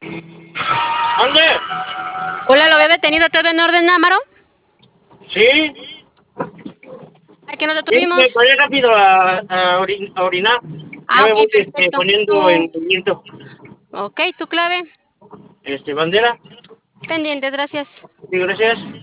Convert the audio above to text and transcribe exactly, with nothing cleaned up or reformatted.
¿Dónde? Hola, ¿lo había detenido todo en orden, Amaro? Sí, ¿A qué nos sí, me detuvimos? paré rápido a, a, orin- a orinar. Ya Ah, me ok, voy este, perfecto. poniendo en Tu, movimiento. ok, tu clave. Este, bandera. Pendiente, gracias. Sí, gracias.